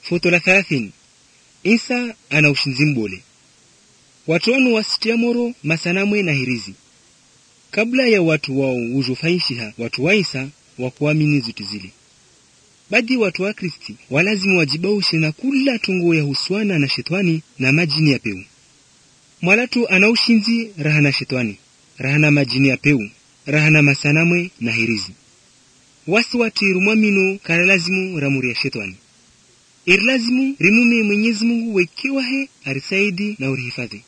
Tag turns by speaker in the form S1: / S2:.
S1: Foto la 30. Isa ana ushinzi mbole. Watu wanu wasitia moro masanamwe na hirizi. Kabla ya watu wao ujofaishiha watu wa Isa wakuamini zutuzili. Badi watu wa Kristi walazimu wajibaushe na kula tungo ya huswana na shetwani na majini ya peu. Mwalatu ana ushinzi rahana shetwani, rahana majini ya peu, rahana masanamwe na hirizi. Wasi watiru mwamino kala lazimu ramuri ya shetwani. Irlazimu rimume Mwenyezi Mungu wekewa he arisaidi na urihifadhi.